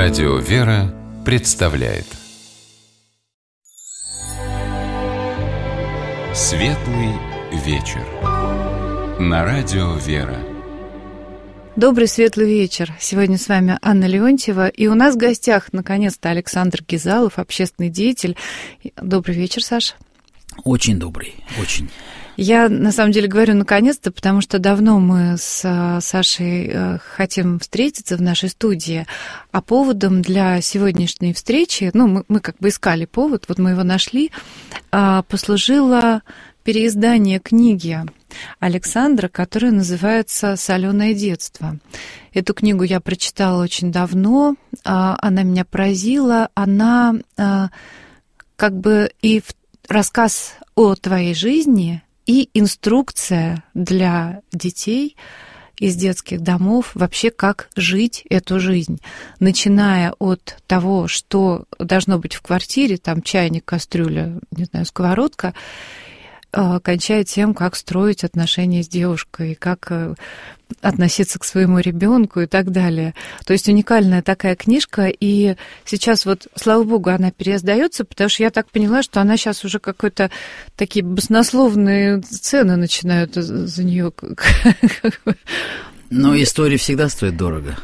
Радио «Вера» представляет Светлый вечер на Радио «Вера». Добрый светлый вечер. Сегодня с вами Анна Леонтьева. И у нас в гостях, наконец-то, Александр Гизалов, общественный деятель. Добрый вечер, Саша. Очень добрый, очень. Я, на самом деле, говорю «наконец-то», потому что давно мы с Сашей хотим встретиться в нашей студии. А поводом для сегодняшней встречи, мы как бы искали повод, вот мы его нашли, послужило переиздание книги Александра, которая называется «Солёное детство». Эту книгу я прочитала очень давно, она меня поразила, она как бы и рассказ о твоей жизни, и инструкция для детей из детских домов вообще, как жить эту жизнь, начиная от того, что должно быть в квартире, там чайник, кастрюля, не знаю, сковородка, кончая тем, как строить отношения с девушкой, как относиться к своему ребенку и так далее. То есть уникальная такая книжка, и сейчас вот, слава богу, она переиздается, потому что я так поняла, что она сейчас уже какой-то такие баснословные цены начинают за нее. Но история всегда стоит дорого.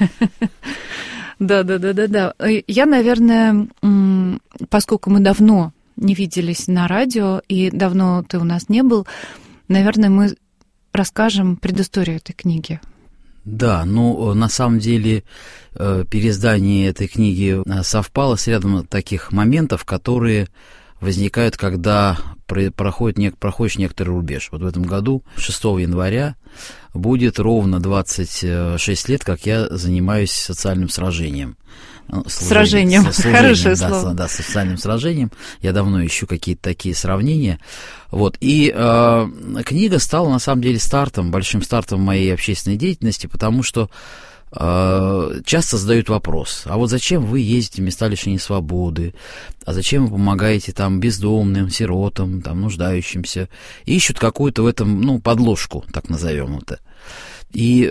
Да. Я, наверное, поскольку мы давно не виделись на радио, и давно ты у нас не был, наверное, мы расскажем предысторию этой книги. Да, на самом деле переиздание этой книги совпало с рядом таких моментов, которые возникают, когда проходишь некоторый рубеж. Вот в этом году, 6 января, будет ровно 26 лет, как я занимаюсь социальным сражением. Служением. Хорошее слово. Да, социальным сражением. Я давно ищу какие-то такие сравнения. Вот. И книга стала, на самом деле, большим стартом моей общественной деятельности, потому что часто задают вопрос: а вот зачем вы ездите в места лишения свободы, а зачем вы помогаете там бездомным, сиротам, там, нуждающимся, и ищут какую-то в этом, подложку, так назовем это. Или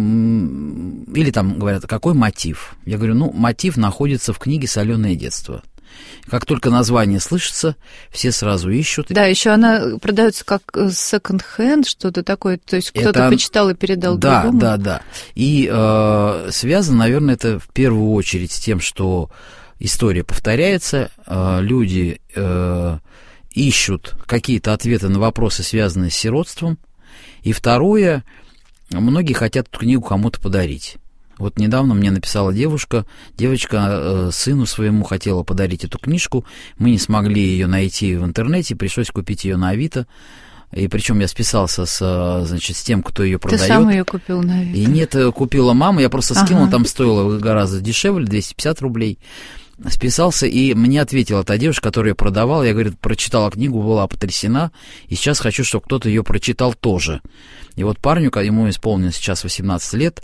там говорят, какой мотив? Я говорю, мотив находится в книге «Солёное детство». Как только название слышится, все сразу ищут. Да, еще она продается как second-hand, что-то такое, то есть кто-то почитал и передал другому. Да. И связано, наверное, это в первую очередь с тем, что история повторяется, люди ищут какие-то ответы на вопросы, связанные с сиротством. И второе, многие хотят эту книгу кому-то подарить. Вот недавно мне написала девочка, сыну своему хотела подарить эту книжку, мы не смогли ее найти в интернете, пришлось купить ее на Авито, и причем я списался с тем, кто ее продает. Ты сам ее купил на Авито? И нет, купила мама, я просто скинул, там стоило гораздо дешевле, 250 рублей. Списался, и мне ответила та девушка, которая ее продавала. Я, говорит, прочитала книгу, была потрясена, и сейчас хочу, чтобы кто-то ее прочитал тоже. И вот парню, ему исполнилось сейчас 18 лет,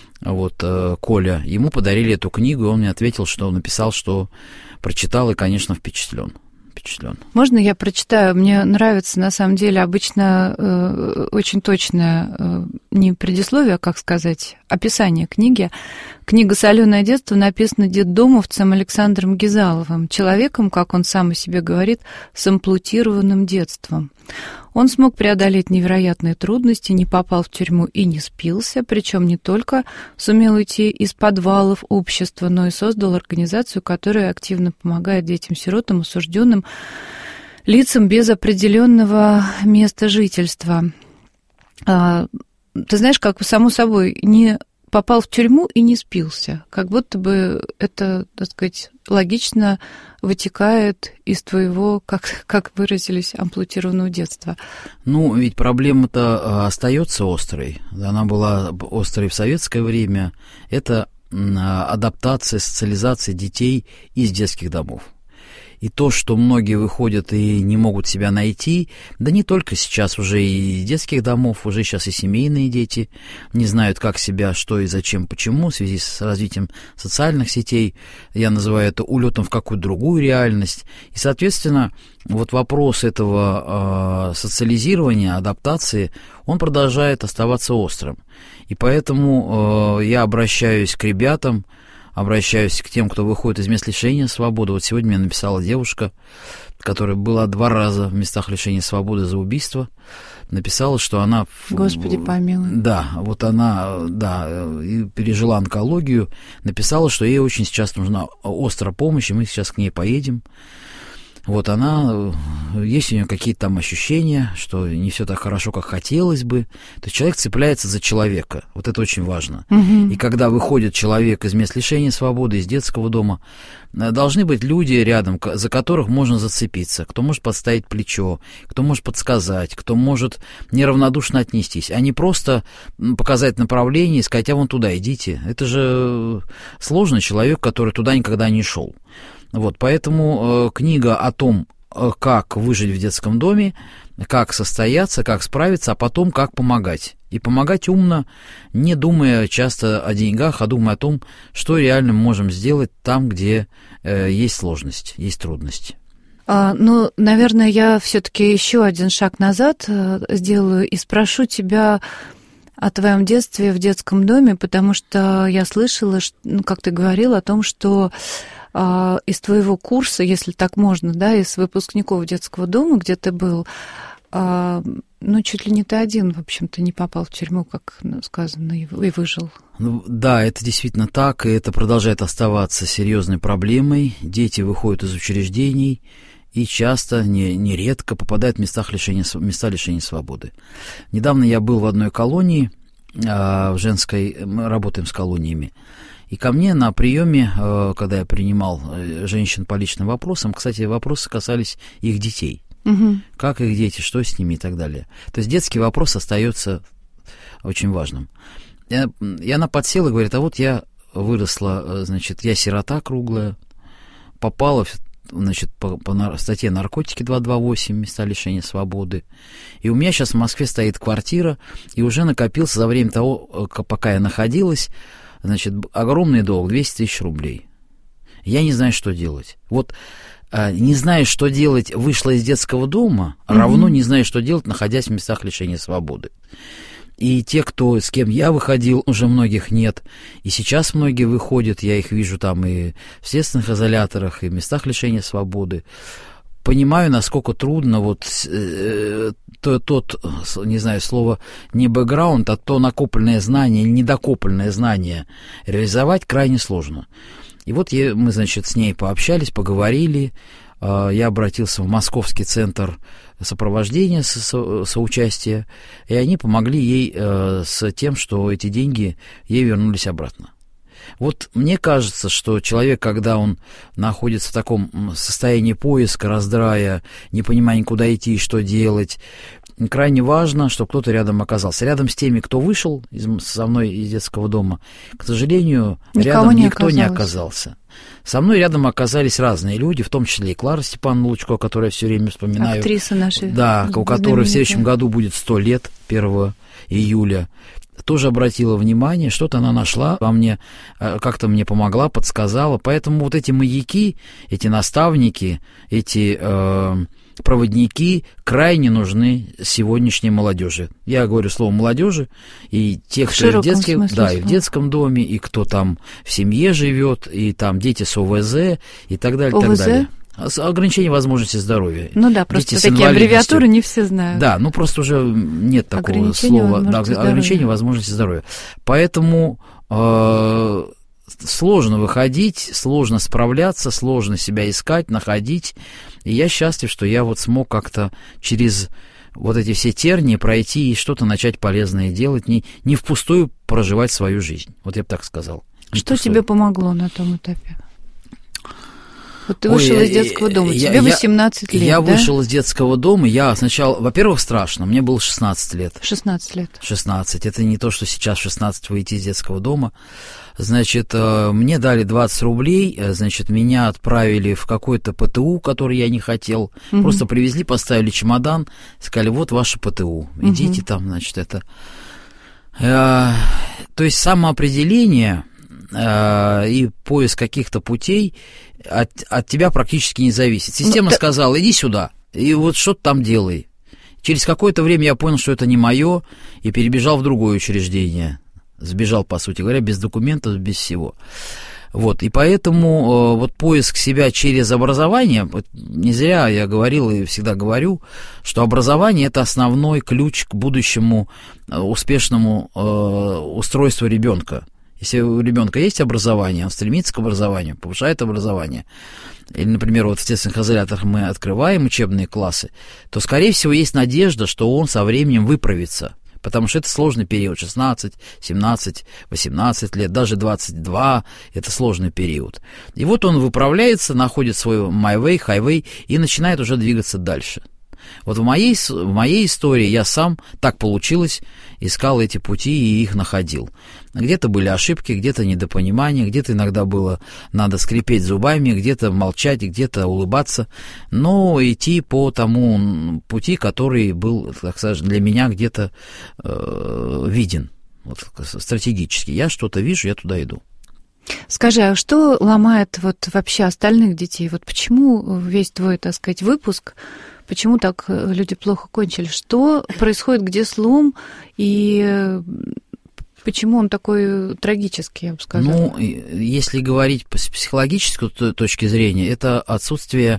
Коля, ему подарили эту книгу, и он мне ответил, что написал, что прочитал и, конечно, впечатлен. Можно я прочитаю? Мне нравится, на самом деле, обычно очень точное, не предисловие, а, как сказать, описание книги. Книга «Солёное детство» написана детдомовцем Александром Гизаловым, человеком, как он сам о себе говорит, с ампутированным детством. Он смог преодолеть невероятные трудности, не попал в тюрьму и не спился, причем не только сумел уйти из подвалов общества, но и создал организацию, которая активно помогает детям-сиротам, осужденным лицам без определенного места жительства. Ты знаешь, как само собой, не попал в тюрьму и не спился. Как будто бы это, так сказать, логично вытекает из твоего, как выразились, ампутированного детства. Ведь проблема-то остается острой. Она была острой в советское время. Это адаптация, социализация детей из детских домов. И то, что многие выходят и не могут себя найти, да не только сейчас, уже и из детских домов, уже сейчас и семейные дети не знают, как себя, что и зачем, почему, в связи с развитием социальных сетей, я называю это улетом в какую-то другую реальность. И, соответственно, вопрос этого социализирования, адаптации, он продолжает оставаться острым. И поэтому я обращаюсь к ребятам, обращаюсь к тем, кто выходит из мест лишения свободы. Вот сегодня мне написала девушка, которая была 2 раза в местах лишения свободы за убийство. Написала, что она... Господи помилуй. Да, вот она, и пережила онкологию. Написала, что ей очень сейчас нужна острая помощь, и мы сейчас к ней поедем. Вот она, есть у нее какие-то там ощущения, что не все так хорошо, как хотелось бы. То есть человек цепляется за человека. Вот это очень важно. Угу. И когда выходит человек из мест лишения свободы, из детского дома, должны быть люди рядом, за которых можно зацепиться. Кто может подставить плечо, кто может подсказать, кто может неравнодушно отнестись. А не просто показать направление и сказать, а вон туда идите. Это же сложный человек, который туда никогда не шел. Вот, поэтому книга о том, как выжить в детском доме, как состояться, как справиться, а потом как помогать. И помогать умно, не думая часто о деньгах, а думая о том, что реально мы можем сделать там, где есть сложность, есть трудности. Ну, наверное, я все-таки еще один шаг назад сделаю и спрошу тебя о твоем детстве в детском доме, потому что я слышала, как ты говорил о том, что из твоего курса, если так можно, да, из выпускников детского дома, где ты был, чуть ли не ты один, в общем-то, не попал в тюрьму, как сказано, и выжил. Ну, да, это действительно так, и это продолжает оставаться серьезной проблемой. Дети выходят из учреждений и часто, нередко попадают в места лишения свободы. Недавно я был в одной колонии, в женской, мы работаем с колониями, и ко мне на приеме, когда я принимал женщин по личным вопросам, кстати, вопросы касались их детей. Угу. Как их дети, что с ними и так далее. То есть детский вопрос остается очень важным. И она подсела и говорит, а вот я выросла, значит, я сирота круглая, попала, значит, по статье наркотики 228, места лишения свободы. И у меня сейчас в Москве стоит квартира, и уже накопился за время того, пока я находилась, значит, огромный долг, 200 тысяч рублей. Я не знаю, что делать. Вот не знаешь, что делать, вышла из детского дома, равно не знаешь, что делать, находясь в местах лишения свободы. И те, с кем я выходил, уже многих нет. И сейчас многие выходят, я их вижу там и в следственных изоляторах, и в местах лишения свободы. Понимаю, насколько трудно тот, не знаю, слово не бэкграунд, а то накопленное знание или недокопленное знание реализовать крайне сложно. И вот мы, значит, с ней пообщались, поговорили. Я обратился в Московский центр сопровождения, соучастия, и они помогли ей с тем, что эти деньги ей вернулись обратно. Вот мне кажется, что человек, когда он находится в таком состоянии поиска, раздрая, непонимания, куда идти и что делать, крайне важно, чтобы кто-то рядом оказался. Рядом с теми, кто вышел со мной из детского дома, к сожалению, рядом никто не оказался. Со мной рядом оказались разные люди, в том числе и Клара Степановна Лучко, которую я все время вспоминаю. Актриса наша. Да, у которой в следующем году будет 100 лет, 1 июля. Тоже обратила внимание, что-то она нашла во мне, как-то мне помогла, подсказала. Поэтому вот эти маяки, эти наставники, эти проводники крайне нужны сегодняшней молодежи. Я говорю слово молодежи, и тех, кто и в детском доме, и кто там в семье живет, и там дети с ОВЗ, и так далее, ОВЗ? Так далее. Ограничение возможности здоровья. Ну да, просто такие аббревиатуры не все знают. Да, просто уже нет такого слова. Ограничение возможности здоровья. Поэтому сложно выходить, сложно справляться, сложно себя искать, находить. И я счастлив, что я вот смог как-то через вот эти все тернии пройти и что-то начать полезное делать, не впустую проживать свою жизнь. Вот я бы так сказал. Что тебе помогло на том этапе? Вот ты вышел из детского дома, тебе 18 лет, Я вышел из детского дома, я сначала, во-первых, страшно, мне было 16 лет. 16 лет. 16, это не то, что сейчас в 16 выйти из детского дома. Значит, мне дали 20 рублей, значит, меня отправили в какой-то ПТУ, который я не хотел. Просто привезли, поставили чемодан, сказали, вот ваше ПТУ, идите там, значит, это... То есть самоопределение и поиск каких-то путей от тебя практически не зависит. Система сказала, иди сюда, и вот что ты там делай. Через какое-то время я понял, что это не мое, и перебежал в другое учреждение. Сбежал, по сути говоря, без документов, без всего. Вот, и поэтому вот поиск себя через образование, не зря я говорил и всегда говорю, что образование – это основной ключ к будущему успешному устройству ребенка. Если у ребенка есть образование, он стремится к образованию, повышает образование, или, например, вот в естественных изоляторах мы открываем учебные классы, то, скорее всего, есть надежда, что он со временем выправится. Потому что это сложный период, 16, 17, 18 лет, даже 22, это сложный период. И вот он выправляется, находит свой my way, highway и начинает уже двигаться дальше. Вот в моей истории я сам, так получилось, искал эти пути и их находил. Где-то были ошибки, где-то недопонимание, где-то иногда было надо скрипеть зубами, где-то молчать, где-то улыбаться, но идти по тому пути, который был, так сказать, для меня где-то виден, вот, стратегически. Я что-то вижу, я туда иду. Скажи, а что ломает вот вообще остальных детей? Вот почему весь твой, так сказать, выпуск, почему так люди плохо кончили? Что происходит, где слом, и почему он такой трагический, я бы сказала? Ну, если говорить с психологической точки зрения, это отсутствие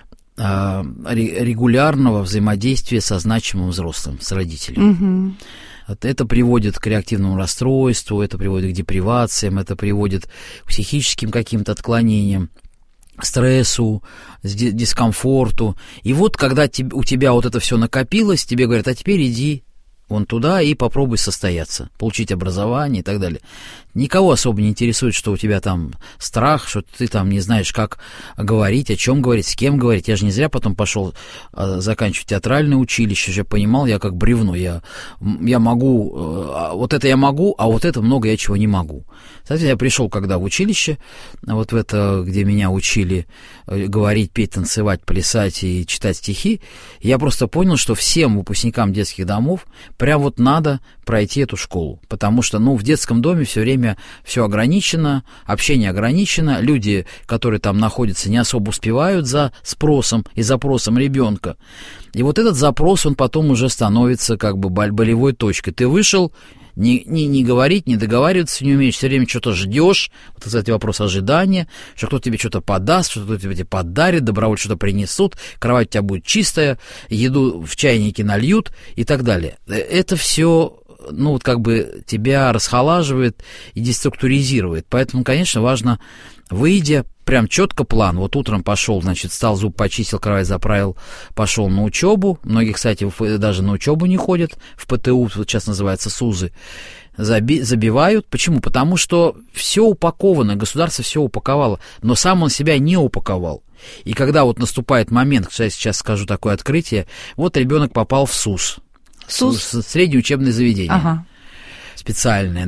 регулярного взаимодействия со значимым взрослым, с родителем. Угу. Это приводит к реактивному расстройству, это приводит к депривациям, это приводит к психическим каким-то отклонениям, стрессу, дискомфорту. И вот когда у тебя вот это все накопилось, тебе говорят, а теперь иди вон туда и попробуй состояться, получить образование и так далее. Никого особо не интересует, что у тебя там страх, что ты там не знаешь, как говорить, о чем говорить, с кем говорить. Я же не зря потом пошел заканчивать театральное училище, уже понимал, я как бревно, я могу, вот это я могу, а вот это много я чего не могу. Соответственно, я пришел когда в училище, вот в это, где меня учили говорить, петь, танцевать, плясать и читать стихи, я просто понял, что всем выпускникам детских домов прям вот надо пройти эту школу, потому что, в детском доме все время все ограничено, общение ограничено, люди, которые там находятся, не особо успевают за спросом и запросом ребенка. И вот этот запрос, он потом уже становится как бы болевой точкой. Ты вышел, не говорить, не договариваться не умеешь, все время что-то ждешь, вот, кстати, вопрос ожидания, что кто-то тебе что-то подаст, что кто-то тебе подарит, добровольно что-то принесут, кровать у тебя будет чистая, еду в чайнике нальют и так далее. Это все, как бы тебя расхолаживает и деструктуризирует. Поэтому, конечно, важно, выйдя, прям четко план. Вот утром пошел, встал, зуб почистил, кровать заправил, пошел на учебу. Многие, кстати, даже на учебу не ходят, в ПТУ, вот сейчас называется СУЗы, забивают. Почему? Потому что все упаковано, государство все упаковало, но сам он себя не упаковал. И когда вот наступает момент, я сейчас скажу такое открытие, вот ребенок попал в СУЗ. Среднее учебное заведение. Ага. Специальное,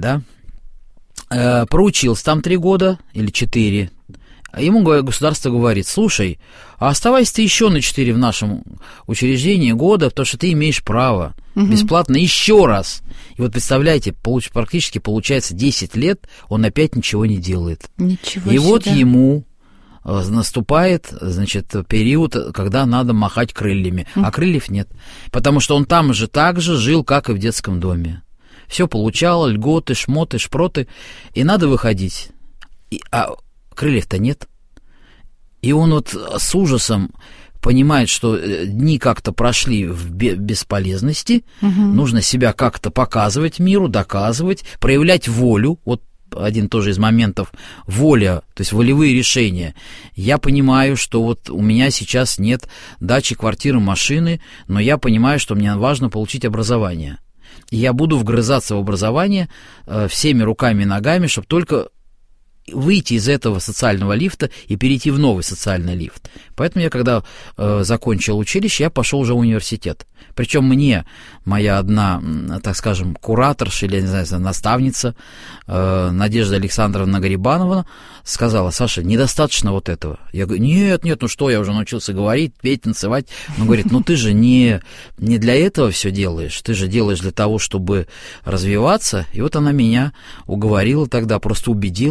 да. Проучился там 3 года или 4. Ему государство говорит, слушай, а оставайся ты еще на 4 в нашем учреждении года, потому что ты имеешь право бесплатно еще раз. И вот представляете, практически получается 10 лет, он опять ничего не делает. Ничего и себе. Вот ему наступает, период, когда надо махать крыльями, а крыльев нет, потому что он там же так же жил, как и в детском доме. Все получал, льготы, шмоты, шпроты, и надо выходить. А крыльев-то нет. И он вот с ужасом понимает, что дни как-то прошли в бесполезности, нужно себя как-то показывать миру, доказывать, проявлять волю. Вот один тоже из моментов — воля, то есть волевые решения. Я понимаю, что вот у меня сейчас нет дачи, квартиры, машины, но я понимаю, что мне важно получить образование. И я буду вгрызаться в образование всеми руками и ногами, чтобы только выйти из этого социального лифта и перейти в новый социальный лифт. Поэтому я, когда закончил училище, я пошел уже в университет. Причем мне моя одна, так скажем, кураторша или, не знаю, наставница Надежда Александровна Гарибанова сказала: Саша, недостаточно вот этого. Я говорю, нет, ну что, я уже научился говорить, петь, танцевать. Она говорит, ты же не для этого все делаешь, ты же делаешь для того, чтобы развиваться. И вот она меня уговорила тогда, просто убедила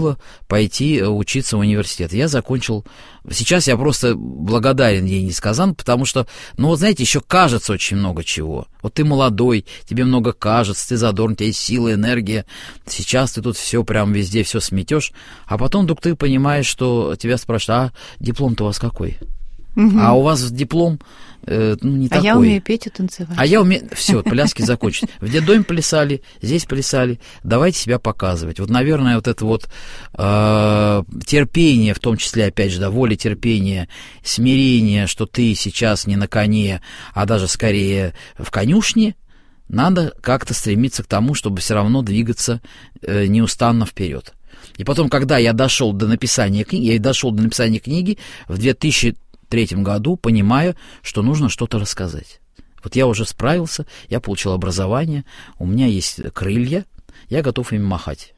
пойти учиться в университет. Я закончил... Сейчас я просто благодарен ей несказанно, потому что, ну вот знаете, еще кажется очень много чего. Вот ты молодой, тебе много кажется, ты задорный, у тебя есть сила, энергия. Сейчас ты тут все прям везде все сметешь, а потом вдруг ты понимаешь, что тебя спрашивают, а диплом-то у вас какой? А у вас диплом не такой. А я умею петь и танцевать. А я умею... Все, пляски закончены. В детдоме плясали, здесь плясали. Давайте себя показывать. Вот, наверное, вот это вот терпение, в том числе, опять же, да, воля, терпение, смирение, что ты сейчас не на коне, а даже скорее в конюшне, надо как-то стремиться к тому, чтобы все равно двигаться неустанно вперед. И потом, когда я дошел до написания книги, в 2003 году, понимаю, что нужно что-то рассказать. Вот я уже справился, я получил образование, у меня есть крылья, я готов ими махать.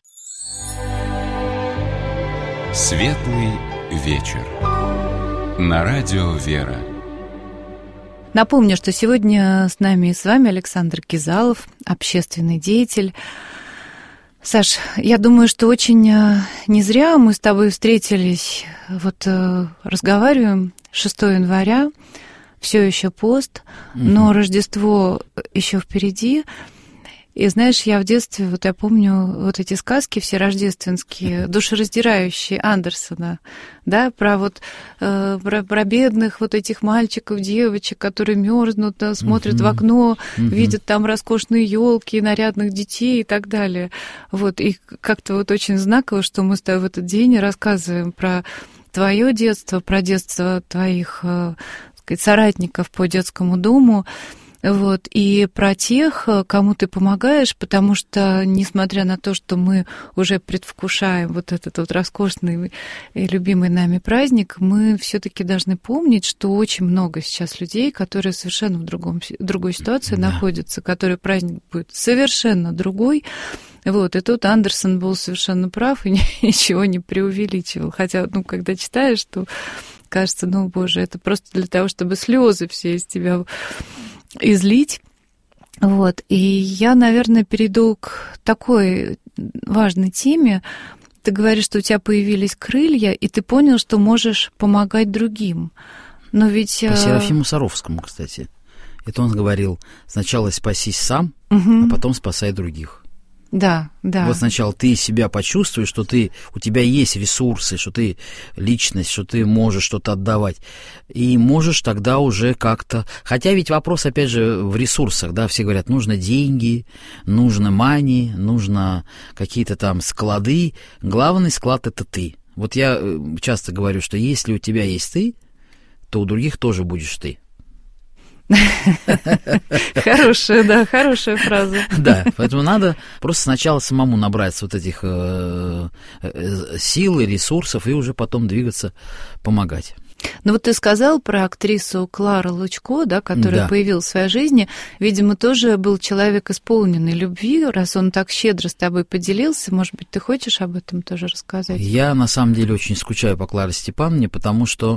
Светлый вечер. На радио «Вера». Напомню, что сегодня с нами и с вами Александр Кизалов, общественный деятель. Саш, я думаю, что очень не зря мы с тобой встретились, вот разговариваем 6 января, все еще пост, но Рождество еще впереди. И знаешь, я в детстве, вот я помню вот эти сказки все рождественские, душераздирающие Андерсона, да, про вот про бедных вот этих мальчиков, девочек, которые мерзнут, смотрят в окно, видят там роскошные елки, нарядных детей и так далее. Вот, и как-то вот очень знаково, что мы с тобой в этот день рассказываем про твое детство, про детство твоих, так сказать, соратников по детскому дому. Вот, и про тех, кому ты помогаешь, потому что, несмотря на то, что мы уже предвкушаем вот этот вот роскошный и любимый нами праздник, мы все-таки должны помнить, что очень много сейчас людей, которые совершенно в другой ситуации находятся, которые праздник будет совершенно другой. Вот, и тут Андерсон был совершенно прав и ничего не преувеличивал. Хотя, ну, когда читаешь, то кажется, ну, боже, это просто для того, чтобы слезы все из тебя излить. Вот. И я, наверное, перейду к такой важной теме. Ты говоришь, что у тебя появились крылья, и ты понял, что можешь помогать другим. Но ведь... По Серафиму Саровскому, кстати. Это он говорил, сначала спасись сам, а потом спасай других. Да, да. Вот сначала ты себя почувствуешь, что у тебя есть ресурсы, что ты личность, что ты можешь что-то отдавать. И можешь тогда уже как-то... Хотя ведь вопрос, опять же, в ресурсах, да, все говорят, нужно деньги, нужно мани, нужно какие-то там склады. Главный склад — это ты. Вот я часто говорю, что если у тебя есть ты, то у других тоже будешь ты. Хорошая фраза. Да, поэтому надо просто сначала самому набраться вот этих сил и ресурсов, и уже потом двигаться, помогать. Ну вот ты сказал про актрису Клару Лучко, да, которая появилась в своей жизни. Видимо, тоже был человек, исполненный любви, раз он так щедро с тобой поделился. Может быть, ты хочешь об этом тоже рассказать? Я, на самом деле, очень скучаю по Кларе Степановне, потому что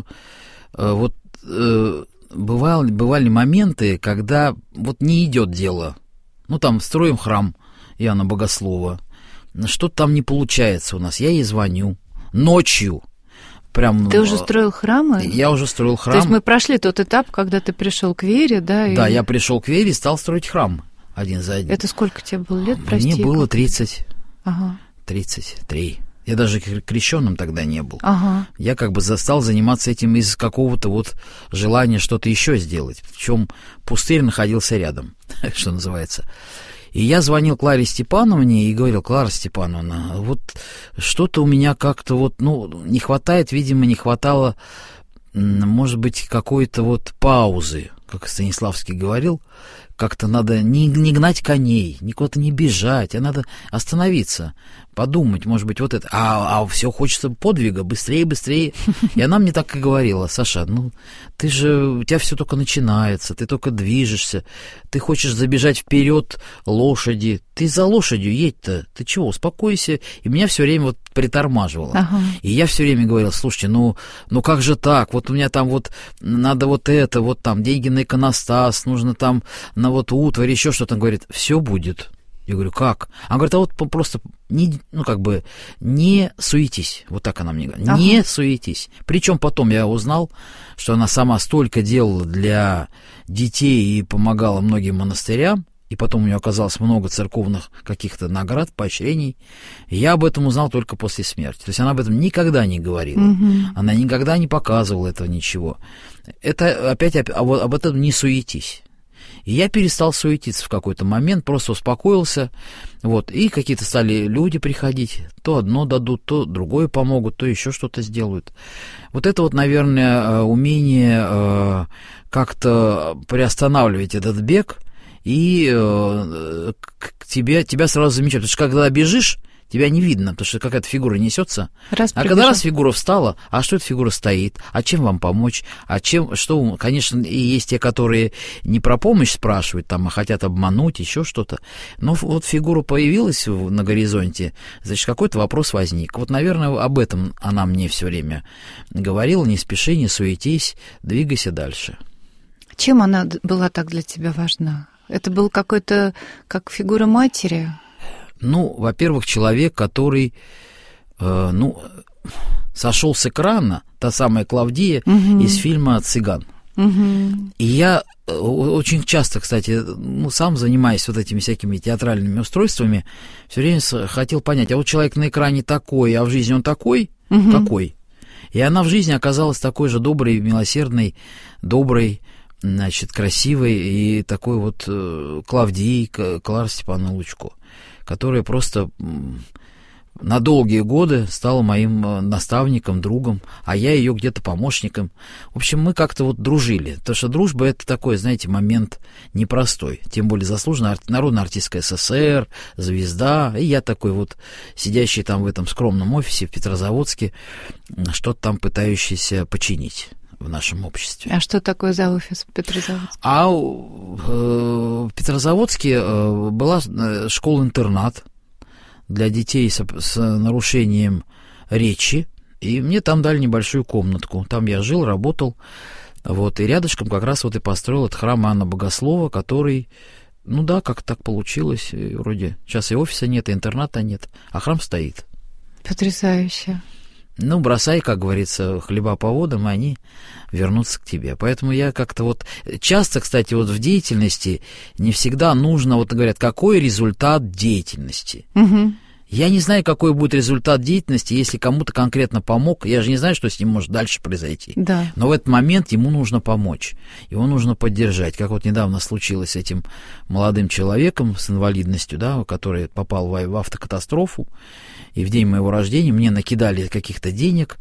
бывали моменты, когда вот не идет дело. Ну, там, строим храм Иоанна Богослова. Что-то там не получается у нас. Я ей звоню ночью. Прям, ты уже строил храмы? Я уже строил храм. То есть мы прошли тот этап, когда ты пришел к вере, да? Да, я пришел к вере и стал строить храм один за одним. Это сколько тебе было лет, прости? Мне было 30. Ага. 33. Я даже крещенным тогда не был. Ага. Я как бы стал заниматься этим из какого-то вот желания что-то еще сделать. Причем пустырь находился рядом, что называется. И я звонил Кларе Степановне и говорил: Клара Степановна, вот что-то у меня как-то вот, не хватает, видимо, не хватало, может быть, какой-то вот паузы, как Станиславский говорил. Как-то надо не гнать коней, никуда-то не бежать, а надо остановиться, подумать, может быть, вот это. А все хочется подвига, быстрее. И она мне так и говорила: Саша, у тебя все только начинается, ты только движешься, ты хочешь забежать вперед лошади, ты за лошадью едь-то, ты чего, успокойся. И меня все время вот притормаживало. Ага. И я все время говорил: слушайте, как же так, вот у меня там вот надо вот это, вот там деньги на иконостас, нужно там на вот утварь, еще что-то. Он говорит: все будет. Я говорю, как? Она говорит, а вот просто не суетись. Вот так она мне говорит, не суетись. Причем потом я узнал, что она сама столько делала для детей и помогала многим монастырям, и потом у нее оказалось много церковных каких-то наград, поощрений. Я об этом узнал только после смерти. То есть она об этом никогда не говорила. Она никогда не показывала этого ничего. Это опять об этом не суетись. И я перестал суетиться в какой-то момент, просто успокоился, вот, и какие-то стали люди приходить, то одно дадут, то другое помогут, то еще что-то сделают. Вот это вот, наверное, умение как-то приостанавливать этот бег, и тебя сразу замечают, потому что когда бежишь, тебя не видно, потому что какая-то фигура несется. Когда фигура встала, а что эта фигура стоит? А чем вам помочь? Что? Конечно, и есть те, которые не про помощь спрашивают, там, а хотят обмануть, еще что-то. Но вот фигура появилась на горизонте, значит, какой-то вопрос возник. Вот, наверное, об этом она мне все время говорила: не спеши, не суетись, двигайся дальше. Чем она была так для тебя важна? Это был какой-то, как фигура матери? Ну, во-первых, человек, который, сошел с экрана, та самая Клавдия из фильма «Цыган». И я очень часто, кстати, сам занимаясь вот этими всякими театральными устройствами, все время хотел понять, а вот человек на экране такой, а в жизни он такой, какой? И она в жизни оказалась такой же доброй, милосердной, доброй, значит, красивой и такой вот Клавдией Клара Степановна Лучко, которая просто на долгие годы стала моим наставником, другом, а я ее где-то помощником. В общем, мы как-то вот дружили. Потому что дружба — это такой, знаете, момент непростой. Тем более заслуженная народная артистка СССР, звезда. И я такой вот, сидящий там в этом скромном офисе в Петрозаводске, что-то там пытающийся починить в нашем обществе. А что такое за офис в Петрозаводске? В Петрозаводске была школа-интернат для детей с нарушением речи, и мне там дали небольшую комнатку. Там я жил, работал, вот, и рядышком как раз вот и построил этот храм Иоанна Богослова, который, как так получилось, и вроде сейчас и офиса нет, и интерната нет, а храм стоит. Потрясающе. Бросай, как говорится, хлеба по водам, и они вернутся к тебе. Поэтому я как-то вот... Часто, кстати, вот в деятельности не всегда нужно, вот говорят, какой результат деятельности. Я не знаю, какой будет результат деятельности, если кому-то конкретно помог. Я же не знаю, что с ним может дальше произойти. Да. Но в этот момент ему нужно помочь, его нужно поддержать. Как вот недавно случилось с этим молодым человеком с инвалидностью, да, который попал в автокатастрофу. И в день моего рождения мне накидали каких-то денег,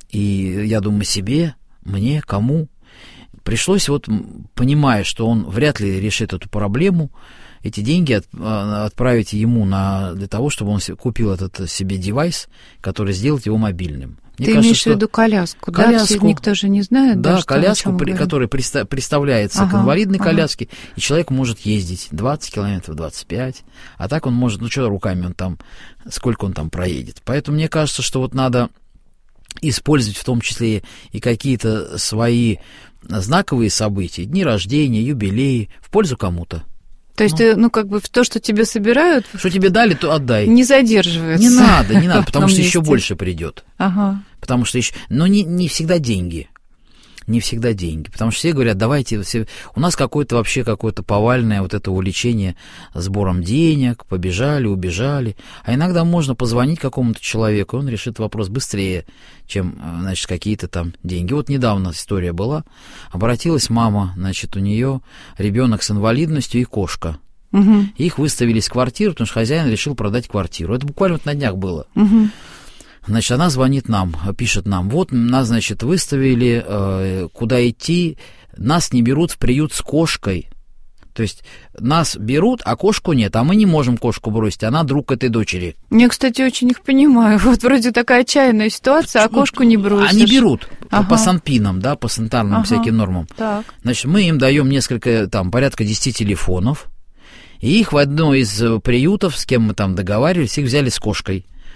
и я думаю себе, мне, кому. Пришлось вот, понимая, что он вряд ли решит эту проблему, эти деньги отправить ему для того, чтобы он купил этот себе девайс, который сделает его мобильным. Ты имеешь в виду коляску, да? Никто же не знает. Да, коляску, которая приставляется к инвалидной коляске, и человек может ездить 20 километров, 25, а так он может, руками он там, сколько он там проедет. Поэтому мне кажется, что вот надо использовать в том числе и какие-то свои знаковые события, дни рождения, юбилеи, в пользу кому-то. То есть ты, в то, что тебе собирают... Что тебе дали, то отдай. Не задерживается. Не надо, потому что еще больше придет. Ага. Потому что еще... Но не всегда деньги. Не всегда деньги. Потому что все говорят, давайте... У нас какое-то повальное вот это увлечение сбором денег, побежали, убежали. А иногда можно позвонить какому-то человеку, и он решит вопрос быстрее, чем, какие-то там деньги. Вот недавно история была. Обратилась мама, у нее ребенок с инвалидностью и кошка. Угу. Их выставили из квартиры, потому что хозяин решил продать квартиру. Это буквально вот на днях было. Угу. Она звонит нам, пишет нам, вот нас, выставили, куда идти, нас не берут в приют с кошкой. То есть нас берут, а кошку нет, а мы не можем кошку бросить, она друг этой дочери. Я, кстати, очень их понимаю. Вот вроде такая отчаянная ситуация, а кошку не бросишь. Они берут по санпинам, да, по санитарным всяким нормам. Так. Мы им даем порядка 10 телефонов, и их в одно из приютов, с кем мы там договаривались, их взяли с кошкой.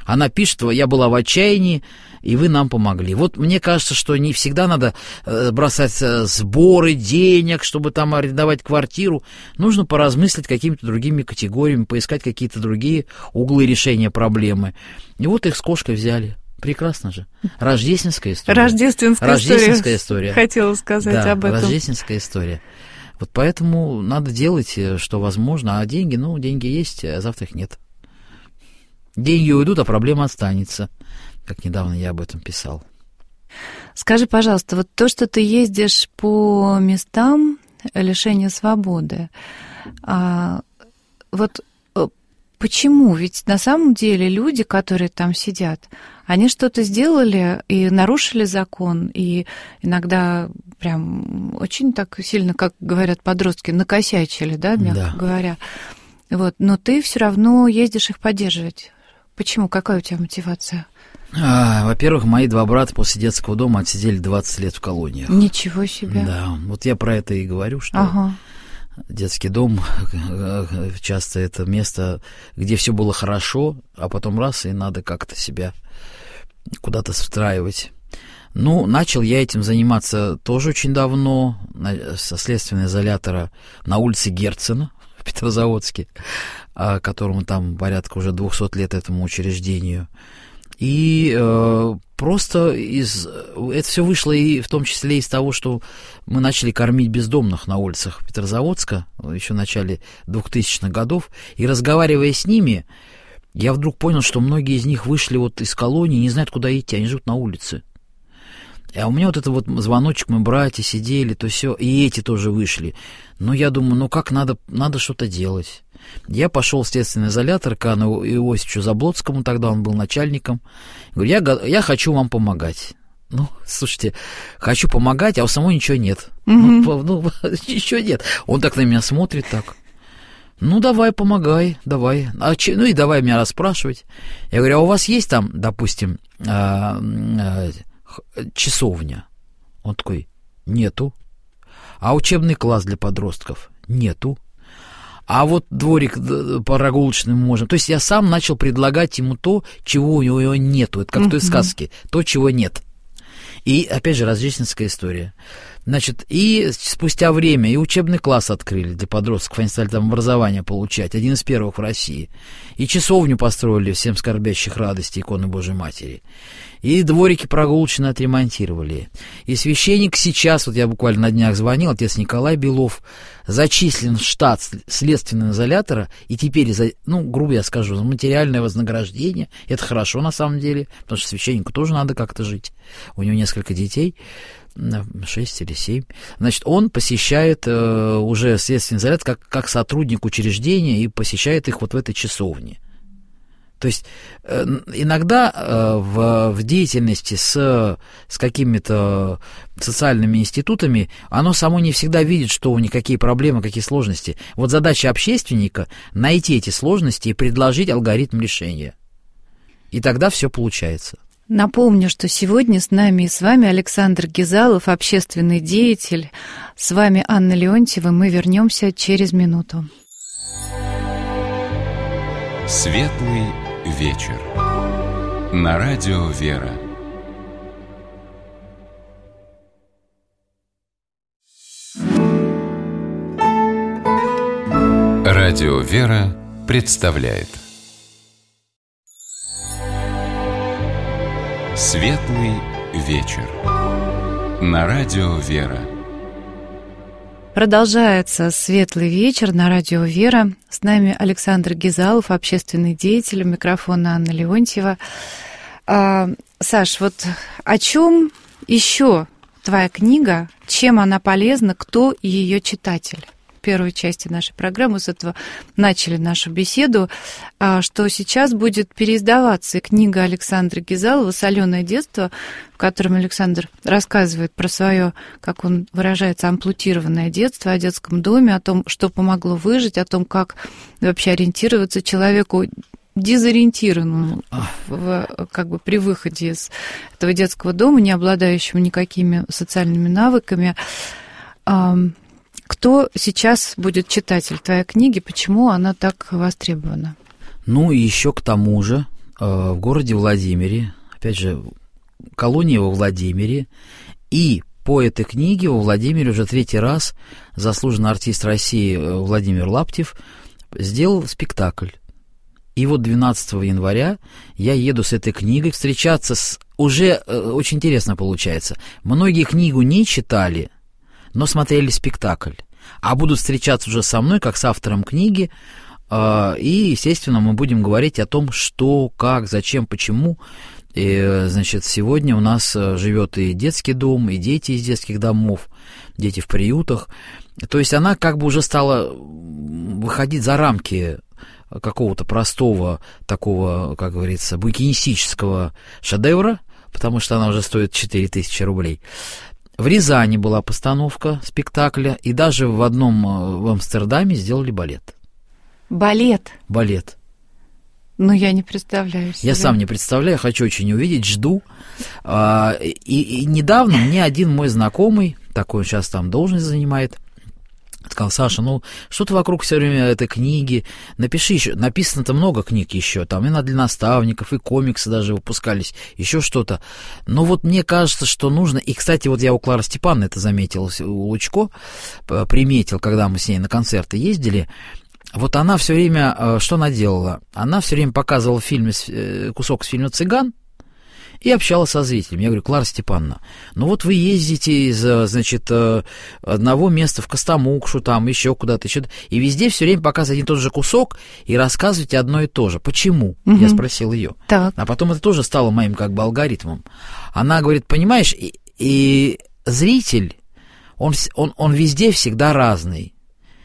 Она пишет: я была в отчаянии, и вы нам помогли. Вот мне кажется, что не всегда надо бросать сборы денег, чтобы там арендовать квартиру. Нужно поразмыслить какими-то другими категориями, поискать какие-то другие углы решения проблемы. И вот их с кошкой взяли. Прекрасно же. Рождественская история. Рождественская история. Хотела сказать об этом. Рождественская история. Вот поэтому надо делать, что возможно. А деньги, деньги есть, а завтра их нет. Деньги уйдут, а проблема останется. Как недавно я об этом писал. Скажи, пожалуйста, вот то, что ты ездишь по местам лишения свободы, вот почему? Ведь на самом деле люди, которые там сидят, они что-то сделали и нарушили закон, и иногда прям очень так сильно, как говорят подростки, накосячили, да, мягко говоря. Вот, но ты все равно ездишь их поддерживать. Почему? Какая у тебя мотивация? Во-первых, мои 2 брата после детского дома отсидели 20 лет в колониях. Ничего себе. Да, вот я про это и говорю, что детский дом часто это место, где все было хорошо, а потом раз, и надо как-то себя куда-то встраивать. Начал я этим заниматься тоже очень давно, со следственного изолятора на улице Герцена в Петрозаводске, которому там порядка уже 200 лет этому учреждению. И просто это все вышло и в том числе из того, что мы начали кормить бездомных на улицах Петрозаводска еще в начале 2000-х годов. И разговаривая с ними, я вдруг понял, что многие из них вышли вот из колонии, не знают, куда идти, они живут на улице. А у меня вот это вот звоночек, мы братья сидели, то все, и эти тоже вышли. Но я думаю, как надо что-то делать. Я пошел в следственный изолятор к Анну Иосифовичу Заблоцкому, тогда он был начальником. Говорю, я хочу вам помогать. Слушайте, хочу помогать, а у самого ничего нет. Ничего нет. Он так на меня смотрит так. Давай, помогай, давай. И давай меня расспрашивать. Я говорю, а у вас есть там, допустим, часовня? Он такой, нету. А учебный класс для подростков? Нету. А вот дворик прогулочный можем. То есть я сам начал предлагать ему то, чего у него нету. Это как в той сказке. То, чего нет. И, опять же, рождественская история. Значит, и спустя время и учебный класс открыли для подростков, они стали там образование получать, один из первых в России. И часовню построили всем скорбящих радости иконы Божией Матери. И дворики прогулочные отремонтировали. И священник сейчас, вот я буквально на днях звонил, отец Николай Белов, зачислен в штат следственного изолятора, и теперь, грубо я скажу, за материальное вознаграждение, это хорошо на самом деле, потому что священнику тоже надо как-то жить. У него несколько детей, 6 или 7. Значит, он посещает уже следственный изолятор как сотрудник учреждения и посещает их вот в этой часовне. То есть иногда в деятельности с какими-то социальными институтами оно само не всегда видит, что у них какие проблемы, какие сложности. Вот задача общественника — найти эти сложности и предложить алгоритм решения. И тогда все получается. Напомню, что сегодня с нами и с вами Александр Гизалов, общественный деятель. С вами Анна Леонтьева. Мы вернемся через минуту. Светлый вечер. На радио «Вера». Радио «Вера» представляет Светлый вечер. На радио «Вера». Продолжается «Светлый вечер» на радио «Вера». С нами Александр Гизалов, общественный деятель, у микрофона Анна Леонтьева. Саш, вот о чем еще твоя книга, чем она полезна, кто ее читатель? В первой части нашей программы с этого начали нашу беседу, что сейчас будет переиздаваться книга Александра Гизалова «Соленое детство», в котором Александр рассказывает про свое, как он выражается, ампутированное детство, о детском доме, о том, что помогло выжить, о том, как вообще ориентироваться человеку дезориентированному при выходе из этого детского дома, не обладающему никакими социальными навыками. Кто сейчас будет читатель твоей книги, почему она так востребована? И еще к тому же, в городе Владимире, опять же, колония во Владимире, и по этой книге во Владимире уже 3-й раз заслуженный артист России Владимир Лаптев сделал спектакль. И вот 12 января я еду с этой книгой встречаться с... Уже очень интересно получается. Многие книгу не читали, но смотрели спектакль. А будут встречаться уже со мной, как с автором книги. И, естественно, мы будем говорить о том, что, как, зачем, почему. И, значит, сегодня у нас живет и детский дом, и дети из детских домов, дети в приютах. То есть она как бы уже стала выходить за рамки какого-то простого такого, как говорится, букинистического шедевра, потому что она уже стоит 4000 рублей. В Рязани была постановка спектакля, и даже в одном в Амстердаме сделали балет. Балет? Балет. Ну, я не представляю себе. Я сам не представляю, хочу очень увидеть, жду. И недавно мне один мой знакомый, такой он сейчас там должность занимает, сказал: Саша, ну что ты вокруг все время этой книги, напиши еще, написано-то много книг еще, там и для наставников, и комиксы даже выпускались, еще что-то. Но вот мне кажется, что нужно, и, кстати, вот я у Клары Степановны это заметил, у Лучко, приметил, когда мы с ней на концерты ездили. Вот она все время, что она делала? Она все время показывала в фильме, кусок с фильма «Цыган» и общалась со зрителями. Я говорю: Клара Степановна, ну вот вы ездите из, значит, одного места в Костомукшу, там еще куда-то, еще, и везде все время показываете один и тот же кусок и рассказываете одно и то же. Почему? Угу. Я спросил ее. Так. А потом это тоже стало моим как бы алгоритмом. Она говорит: понимаешь, и зритель, он везде всегда разный.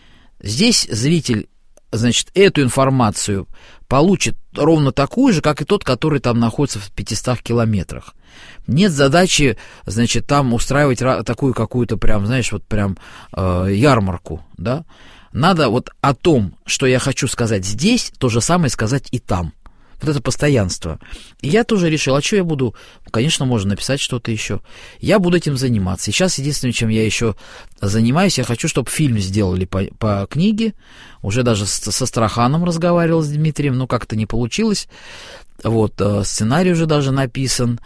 Здесь зритель, значит, эту информацию получит ровно такую же, как и тот, который там находится в 500 километрах. Нет задачи, значит, там устраивать такую какую-то прям, знаешь, вот прям ярмарку, да. Надо вот о том, что я хочу сказать здесь, то же самое сказать и там. Вот это постоянство. И я тоже решил, а что я буду? Конечно, можно написать что-то еще. Я буду этим заниматься. И сейчас единственное, чем я еще занимаюсь, я хочу, чтобы фильм сделали по книге. Уже даже со Страханом разговаривал с Дмитрием, но как-то не получилось. Вот, сценарий уже даже написан.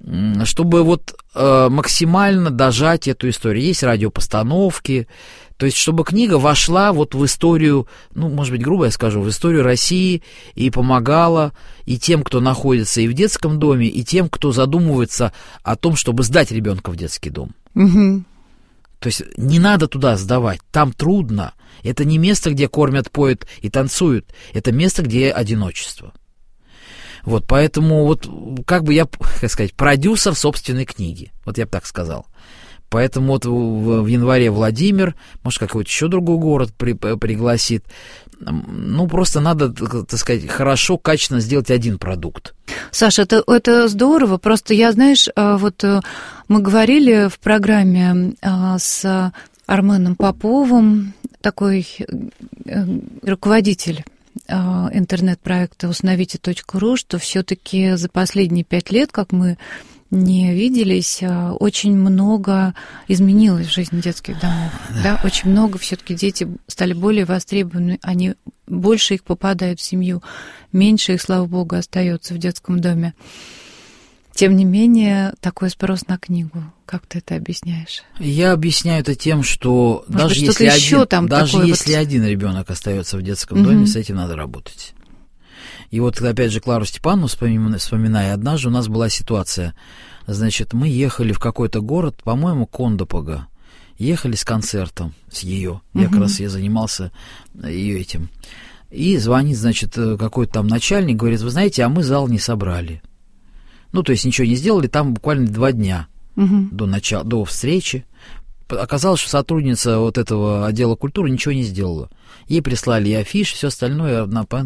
Чтобы вот максимально дожать эту историю. Есть радиопостановки. То есть, чтобы книга вошла вот в историю, ну, может быть, грубо я скажу, в историю России и помогала и тем, кто находится и в детском доме, и тем, кто задумывается о том, чтобы сдать ребенка в детский дом. Угу. То есть, не надо туда сдавать, там трудно. Это не место, где кормят, поют и танцуют. Это место, где одиночество. Вот, поэтому вот как бы я, как сказать, продюсер собственной книги. Вот я бы так сказал. Поэтому вот в январе Владимир, может, какой-то еще другой город пригласит. Ну, просто надо, так сказать, хорошо, качественно сделать один продукт. Саша, это здорово. Просто я, знаешь, вот мы говорили в программе с Арменом Поповым, такой руководитель интернет-проекта «Усыновите.ру», что все-таки за последние 5 лет, как мы не виделись, очень много изменилось в жизни детских домов. Да? Очень много все-таки дети стали более востребованы, они больше их попадают в семью, меньше их, слава богу, остается в детском доме. Тем не менее, такой спрос на книгу. Как ты это объясняешь? Я объясняю это тем, что может даже если один ребенок остается в детском доме, с этим надо работать. И вот, опять же, Клару Степановну вспоминая, однажды у нас была ситуация. Значит, мы ехали в какой-то город, по-моему, Кондопога. Ехали с концертом, с ее. Я как раз занимался ее этим. И звонит, значит, какой-то там начальник, говорит: вы знаете, а мы зал не собрали. Ну, то есть ничего не сделали, там буквально 2 дня до встречи. Оказалось, что сотрудница вот этого отдела культуры ничего не сделала. Ей прислали и афиши, все остальное,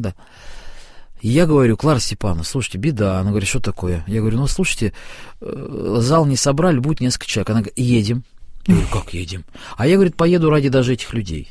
И я говорю: Клара Степановна, слушайте, беда. Она говорит: что такое? Я говорю: ну, слушайте, зал не собрали, будет несколько человек. Она говорит: едем. Я говорю: как едем? А я, говорит, поеду ради даже этих людей.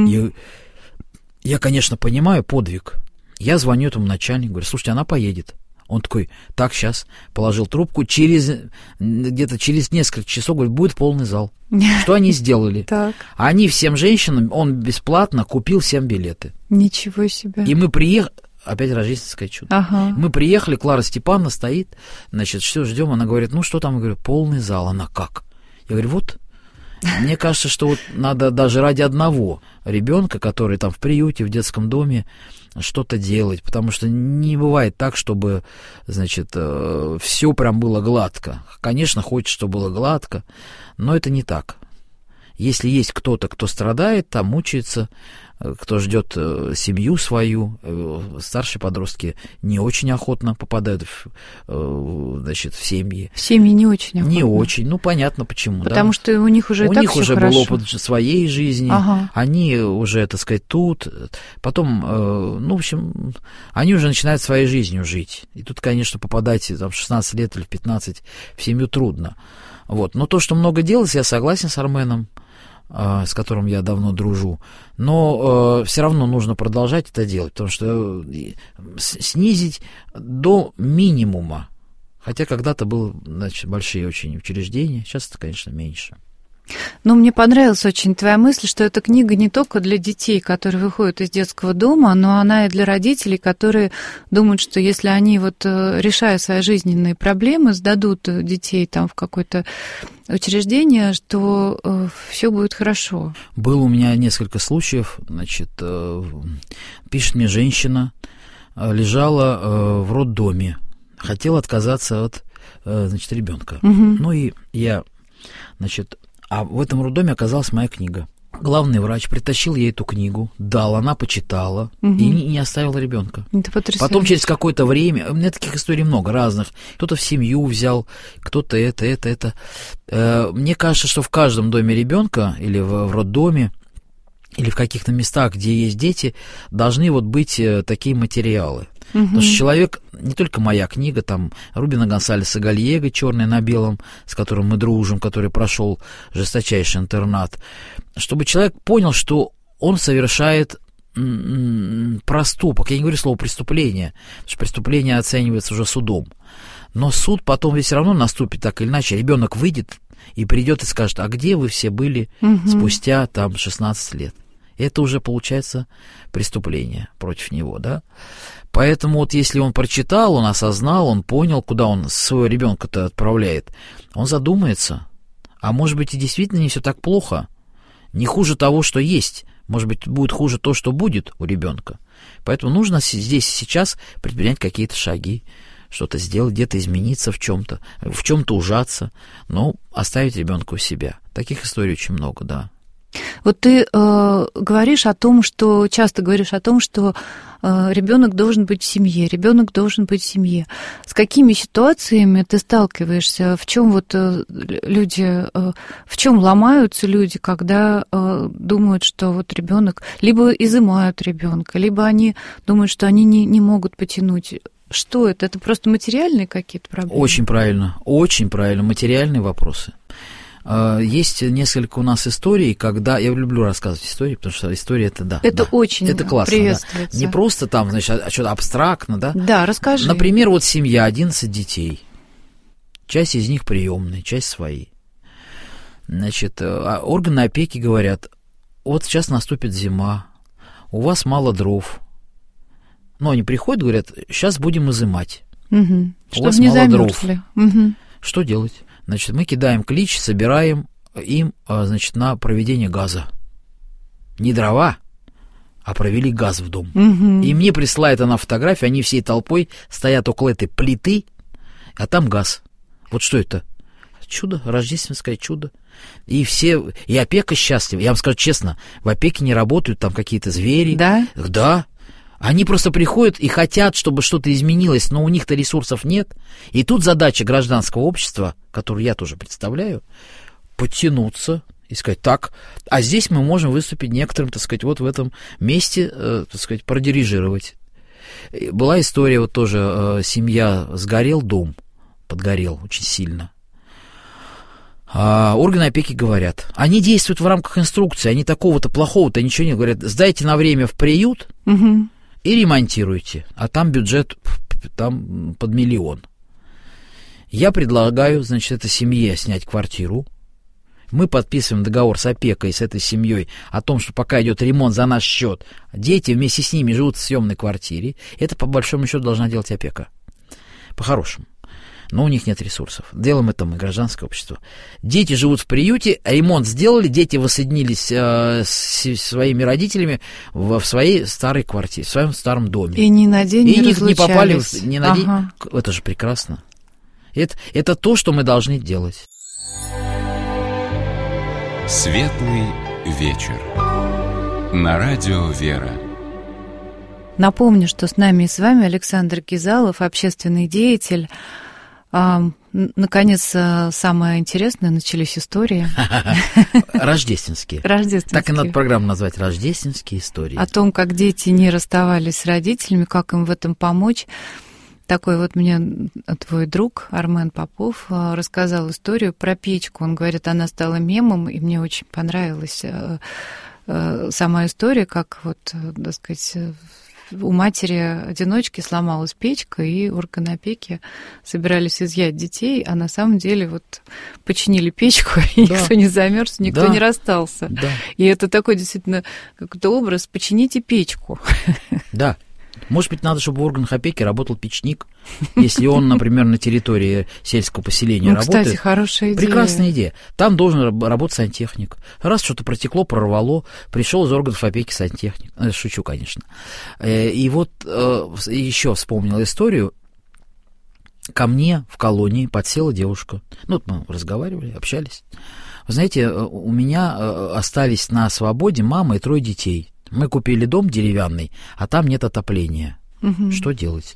Я, конечно, понимаю подвиг. Я звоню этому начальнику, говорю: слушайте, она поедет. Он такой: так, сейчас, положил трубку, где-то через несколько часов, говорит, будет полный зал. Что они сделали? Они всем женщинам, он бесплатно купил всем билеты. Ничего себе. И мы приехали, опять рождественское чудо. Ага. Мы приехали, Клара Степановна стоит, значит, все ждем, она говорит, ну что там? Я говорю, полный зал. Она как? Я говорю, вот. Мне кажется, что вот надо даже ради одного ребенка, который там в приюте, в детском доме, что-то делать, потому что не бывает так, чтобы, значит, все прям было гладко. Конечно, хочется, чтобы было гладко, но это не так. Если есть кто-то, кто страдает, там мучается, кто ждет семью свою, старшие подростки не очень охотно попадают значит, в семьи. В семьи не очень охотно. Не очень, ну понятно почему. Потому что у них уже у и так них всё уже хорошо. был опыт своей жизни, Ага. они уже, так сказать, тут, потом, ну, в общем, они уже начинают своей жизнью жить. И тут, конечно, попадать там, в 16 лет или в 15 в семью трудно. Вот. Но то, что много делать, я согласен с Арменом, с которым я давно дружу, но все равно нужно продолжать это делать, потому что снизить до минимума, хотя когда-то было, значит, большие очень учреждения, сейчас это, конечно, меньше. Ну, мне понравилась очень твоя мысль, что эта книга не только для детей, которые выходят из детского дома, но она и для родителей, которые думают, что если они вот, решая свои жизненные проблемы, сдадут детей там в какое-то учреждение, что все будет хорошо. Было у меня несколько случаев, значит, пишет мне женщина, лежала в роддоме, хотела отказаться от, значит, ребенка. Угу. Ну и я, значит, а в этом роддоме оказалась моя книга. Главный врач притащил ей эту книгу, дал, она почитала и не оставила ребенка. Это потрясающе. Потом через какое-то время, у меня таких историй много разных, кто-то в семью взял, кто-то это. Мне кажется, что в каждом доме ребенка или в роддоме, или в каких-то местах, где есть дети, должны вот быть такие материалы. Потому что человек, не только моя книга, там Рубина Гонсалеса Гальего «Черное на белом», с которым мы дружим, который прошел жесточайший интернат, чтобы человек понял, что он совершает проступок. Я не говорю слово «преступление», потому что преступление оценивается уже судом. Но суд потом ведь все равно наступит так или иначе. Ребенок выйдет и придет и скажет, а где вы все были спустя там 16 лет? Это уже получается преступление против него, да? Поэтому вот если он прочитал, он осознал, он понял, куда он своего ребенка-то отправляет, он задумается. А может быть и действительно не все так плохо, не хуже того, что есть. Может быть, будет хуже то, что будет у ребенка. Поэтому нужно здесь и сейчас предпринять какие-то шаги, что-то сделать, где-то измениться в чем-то ужаться, но оставить ребенка у себя. Таких историй очень много, да. Вот ты говоришь о том, что часто говоришь о том, что ребенок должен быть в семье, ребенок должен быть в семье. С какими ситуациями ты сталкиваешься? В чем вот люди, в чем ломаются люди, когда думают, что вот ребенок, либо изымают ребенка, либо они думают, что они не могут потянуть. Что это? Это просто материальные какие-то проблемы? Очень правильно, материальные вопросы. Есть несколько у нас историй, когда... Я люблю рассказывать истории, потому что история это, да. Это да, очень это классно, приветствуется. Да. Не просто там, значит, что-то абстрактно, да? Да, расскажи. Например, вот семья, 11 детей. Часть из них приемные, часть свои. Значит, органы опеки говорят, вот сейчас наступит зима, у вас мало дров. Но они приходят, говорят, сейчас будем изымать. Угу. У вас не мало дров. Угу. Что делать? Значит, мы кидаем клич, собираем им, значит, на проведение газа. Не дрова, а провели газ в дом. Угу. И мне присылает она фотографию, они всей толпой стоят около этой плиты, а там газ. Вот что это? Чудо, рождественское чудо. И все, и опека счастлива. Я вам скажу честно, в опеке не работают там какие-то звери. Да? Да. Они просто приходят и хотят, чтобы что-то изменилось, но у них-то ресурсов нет. И тут задача гражданского общества, которую я тоже представляю, подтянуться и сказать, так, а здесь мы можем выступить некоторым, так сказать, вот в этом месте, так сказать, продирижировать. Была история, вот тоже семья, сгорел дом, подгорел очень сильно. А органы опеки говорят, они действуют в рамках инструкции, они такого-то плохого-то ничего не говорят, сдайте на время в приют, и ремонтируйте, а там бюджет там под 1 000 000. Я предлагаю, значит, этой семье снять квартиру, Мы подписываем договор с опекой, с этой семьей о том, что пока идет ремонт за наш счет, дети вместе с ними живут в съемной квартире. Это, по большому счету, должна делать опека. По-хорошему. Но у них нет ресурсов. Делаем это мы, гражданское общество. Дети живут в приюте, ремонт сделали, дети воссоединились с своими родителями в своей старой квартире, в своем старом доме. И ни на день не разлучались. И не попали ни на день. Это же прекрасно. Это то, что мы должны делать. Светлый вечер. На радио «Вера». Напомню, что с нами и с вами Александр Кизалов, общественный деятель. Наконец, самое интересное, начались истории. Рождественские. Так и надо программу назвать «Рождественские истории». О том, как дети не расставались с родителями, как им в этом помочь. Такой вот мне твой друг Армен Попов рассказал историю про печку. Он говорит, она стала мемом, и мне очень понравилась сама история, как вот, так сказать, у матери-одиночки сломалась печка, и органы опеки собирались изъять детей, а на самом деле вот починили печку, и никто не замерз, никто не расстался. Да. И это такой действительно какой-то образ «почините печку». Да. Может быть, надо, чтобы в органах опеки работал печник, если он, например, на территории сельского поселения работает. Кстати, хорошая идея. Прекрасная идея. Там должен работать сантехник. Раз что-то протекло, прорвало, пришел из органов опеки сантехник. Шучу, конечно. И вот еще вспомнил историю. Ко мне в колонии подсела девушка. Ну, вот мы разговаривали, общались. Вы знаете, у меня остались на свободе мама и 3 детей. Мы купили дом деревянный, а там нет отопления. Угу. Что делать?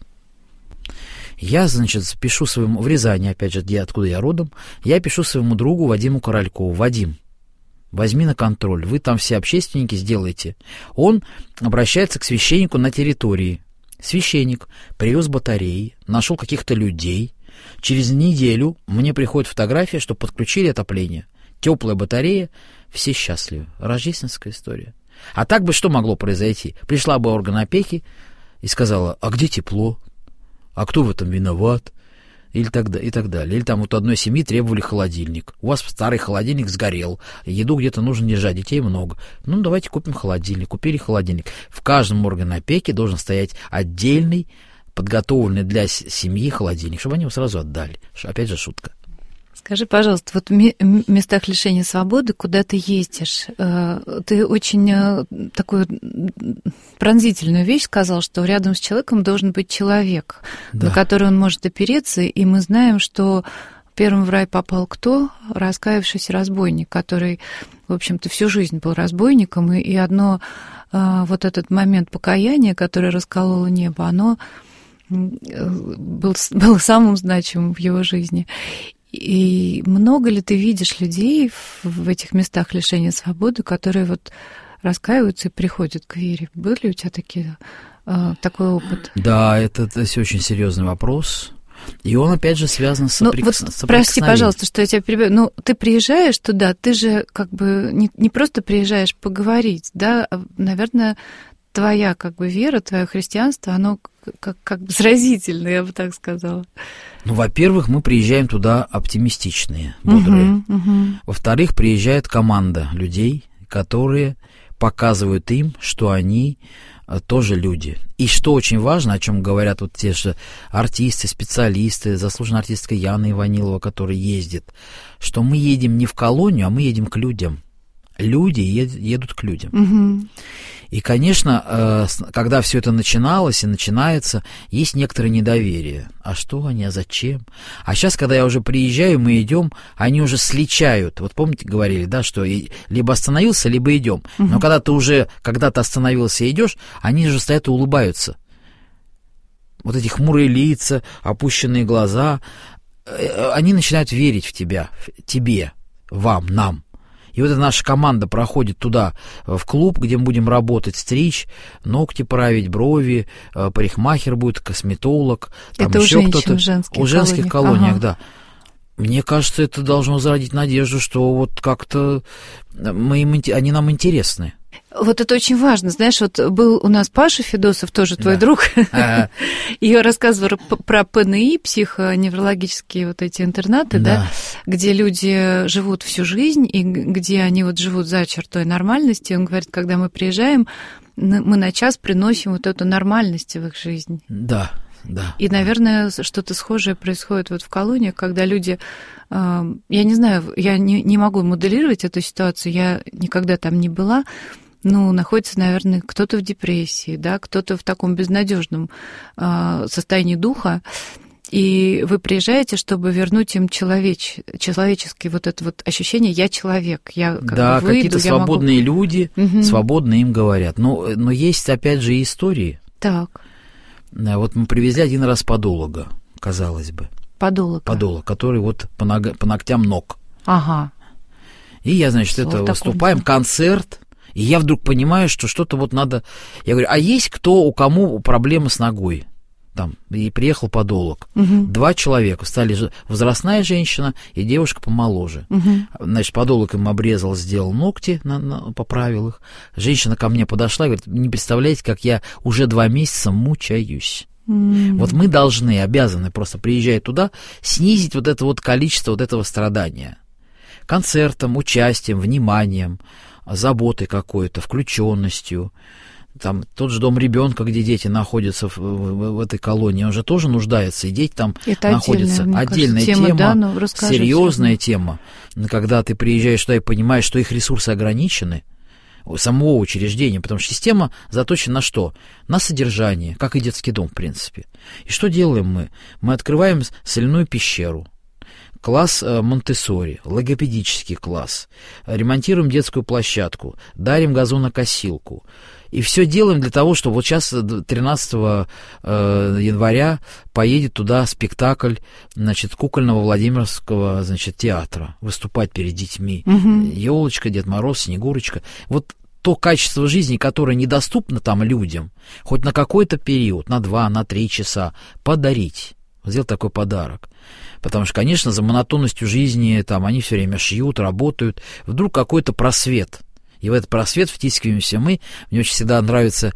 Я, значит, пишу своему... В Рязани, опять же, откуда я родом, я пишу своему другу Вадиму Королькову. Вадим, возьми на контроль, вы там все общественники сделаете. Он обращается к священнику на территории. Священник привез батареи, нашел каких-то людей. Через неделю мне приходит фотография, что подключили отопление. Теплая батарея, все счастливы. Рождественская история. А так бы что могло произойти? Пришла бы орган опеки и сказала, а где тепло? А кто в этом виноват? Или и так далее. Или там вот у одной семьи требовали холодильник. У вас старый холодильник сгорел, еду где-то нужно держать, детей много. Ну, давайте купим холодильник. Купили холодильник. В каждом органе опеки должен стоять отдельный, подготовленный для семьи холодильник, чтобы они его сразу отдали. Опять же, шутка. Скажи, пожалуйста, вот в местах лишения свободы, куда ты ездишь, ты очень такую пронзительную вещь сказал, что рядом с человеком должен быть человек, на который он может опереться, и мы знаем, что первым в рай попал кто? Раскаявшийся разбойник, который, в общем-то, всю жизнь был разбойником, и одно вот этот момент покаяния, который раскололо небо, оно было самым значимым в его жизни. И много ли ты видишь людей в этих местах лишения свободы, которые вот раскаиваются и приходят к вере? Был ли у тебя такой опыт? Да, это очень серьезный вопрос. И он, опять же, связан с соприкосновением. Прости, пожалуйста, что я тебя перебиваю. Ну, ты приезжаешь туда, ты же как бы не просто приезжаешь поговорить, да, наверное, твоя как бы вера, твое христианство, оно как бы заразительное, я бы так сказала. Ну, во-первых, мы приезжаем туда оптимистичные, бодрые. Во-вторых, приезжает команда людей, которые показывают им, что они тоже люди. И что очень важно, о чем говорят вот те же артисты, специалисты, заслуженная артистка Яна Иванилова, которая ездит, что мы едем не в колонию, а мы едем к людям. Люди едут к людям. И, конечно, когда все это начиналось и начинается, есть некоторое недоверие. А что они, а зачем? А сейчас, когда я уже приезжаю, мы идем, они уже сличают. Вот помните, говорили, да, что либо остановился, либо идем. Но когда ты уже когда-то остановился и идешь, они же стоят и улыбаются. Вот эти хмурые лица, опущенные глаза, они начинают верить в тебя, тебе, вам, нам. И вот эта наша команда проходит туда, в клуб, где мы будем работать, стричь, ногти править, брови, парикмахер будет, косметолог. Там это еще у женщин в женских колониях. У женских колониях, да. Мне кажется, это должно зародить надежду, что вот как-то они нам интересны. Вот это очень важно. Знаешь, вот был у нас Паша Федосов, тоже твой друг, и я рассказывала про ПНИ, психоневрологические вот эти интернаты, да, где люди живут всю жизнь, и где они вот живут за чертой нормальности. Он говорит, когда мы приезжаем, мы на час приносим вот эту нормальность в их жизнь. Да. И, наверное, что-то схожее происходит вот в колониях, когда люди, я не знаю, я не могу моделировать эту ситуацию, я никогда там не была, но находится, наверное, кто-то в депрессии, да, кто-то в таком безнадежном состоянии духа, и вы приезжаете, чтобы вернуть им человеческое вот это вот ощущение «я человек», я как бы выйду, какие-то свободные люди, свободно им говорят. Но есть, опять же, и истории. Так. Вот мы привезли один раз подолога, казалось бы. Подолог, который вот по ногтям ног. Ага. И я, значит, выступаем, концерт, и я вдруг понимаю, что что-то вот надо... Я говорю, а есть у кому проблемы с ногой? Там, и приехал подолог. 2 человека, стали возрастная женщина и девушка помоложе. Значит, подолог им обрезал, сделал ногти, поправил их. Женщина ко мне подошла и говорит, не представляете, как я уже 2 месяца мучаюсь. Вот мы обязаны просто, приезжая туда, снизить вот это вот количество вот этого страдания. Концертом, участием, вниманием, заботой какой-то, включенностью. Там тот же дом ребенка, где дети находятся в этой колонии, он же тоже нуждается, и дети там это находятся. Отдельная тема, да, серьезная тема. Когда ты приезжаешь туда и понимаешь, что их ресурсы ограничены, самого учреждения, потому что система заточена на что? На содержание, как и детский дом, в принципе. И что делаем мы? Мы открываем соляную пещеру, класс Монтессори, логопедический класс, ремонтируем детскую площадку, дарим газонокосилку. И все делаем для того, чтобы вот сейчас 13 января поедет туда спектакль, значит, кукольного Владимирского, значит, театра, выступать перед детьми. Ёлочка, Дед Мороз, Снегурочка. Вот то качество жизни, которое недоступно там людям, хоть на какой-то период, на 2, на 3 часа, подарить. Сделать такой подарок. Потому что, конечно, за монотонностью жизни там они все время шьют, работают. Вдруг какой-то просвет. И в этот просвет втискиваемся мы. Мне очень всегда нравится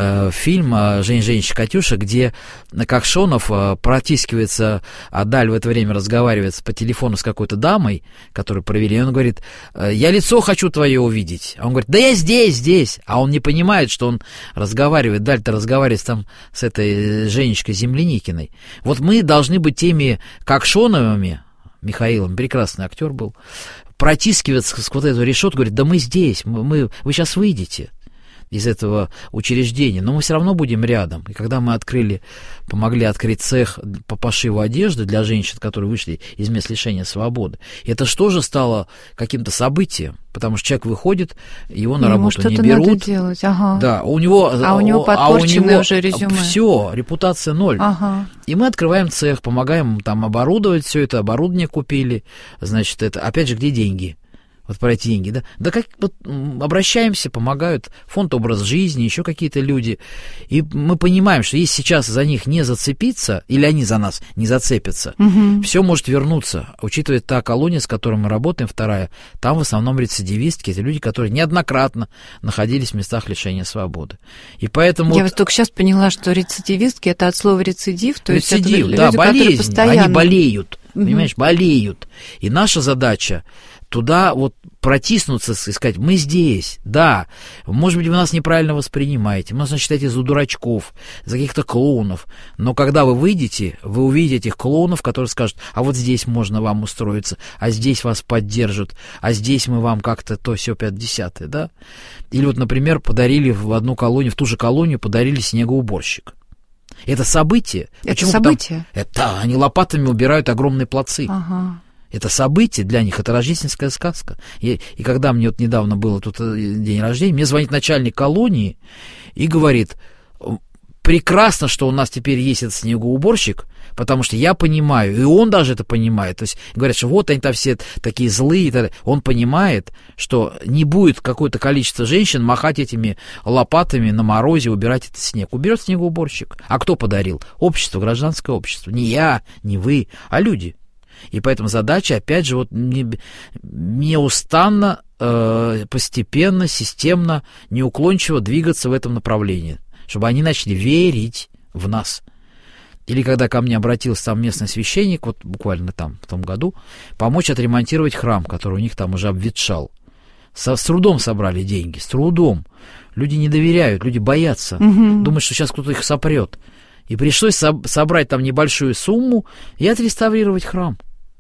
фильм «Жень-Женщина Катюша», где Кокшонов протискивается, а Даль в это время разговаривает по телефону с какой-то дамой, которую провели, и он говорит, я лицо хочу твое увидеть. А он говорит, да я здесь. А он не понимает, что он разговаривает, Даль-то разговаривает там с этой Женечкой Земляникиной. Вот мы должны быть теми Кокшоновыми, Михаилом, прекрасный актер был, протискиваться сквозь эту решетку, говорит, да мы здесь, вы сейчас выйдете из этого учреждения, но мы все равно будем рядом. И когда мы помогли открыть цех по пошиву одежды для женщин, которые вышли из мест лишения свободы, это что же стало каким-то событием, потому что человек выходит, его на работу не берут. Надо делать. Ага. Да, у него подпорченное уже резюме. Все, репутация 0. Ага. И мы открываем цех, помогаем там оборудовать все это, оборудование купили, значит, это, опять же, где деньги? Вот про эти деньги, да? Да как вот обращаемся, помогают фонд «Образ жизни», еще какие-то люди. И мы понимаем, что если сейчас за них не зацепиться, или они за нас не зацепятся, все может вернуться. Учитывая та колония, с которой мы работаем, 2-я, там в основном рецидивистки, это люди, которые неоднократно находились в местах лишения свободы. И поэтому... Я вот только сейчас поняла, что рецидивистки — это от слова рецидив, то рецидив, есть это люди, болезнь, постоянно... они болеют, понимаешь, болеют. И наша задача туда вот протиснуться и сказать, мы здесь, да, может быть, вы нас неправильно воспринимаете, нас считаете за дурачков, за каких-то клоунов, но когда вы выйдете, вы увидите этих клоунов, которые скажут, а вот здесь можно вам устроиться, а здесь вас поддержат, а здесь мы вам как-то то, сё, 5-10, да? Или вот, например, подарили в одну колонию, в ту же колонию подарили снегоуборщик. Это событие. Это почему событие? Это они лопатами убирают огромные плацы. Ага. Это событие для них, это рождественская сказка. И когда мне вот недавно был тут день рождения, мне звонит начальник колонии и говорит, прекрасно, что у нас теперь есть этот снегоуборщик, потому что я понимаю, и он даже это понимает. То есть говорят, что вот они там все такие злые. Он понимает, что не будет какое-то количество женщин махать этими лопатами на морозе, убирать этот снег. Уберет снегоуборщик. А кто подарил? Общество, гражданское общество. Не я, не вы, а люди. И поэтому задача, опять же, вот неустанно постепенно, системно, неуклончиво двигаться в этом направлении, чтобы они начали верить в нас. Или когда ко мне обратился там местный священник, вот буквально там, в том году, помочь отремонтировать храм, который у них там уже обветшал. С трудом собрали деньги, с трудом. Люди не доверяют, люди боятся, думают, что сейчас кто-то их сопрет. И пришлось собрать там небольшую сумму и отреставрировать храм.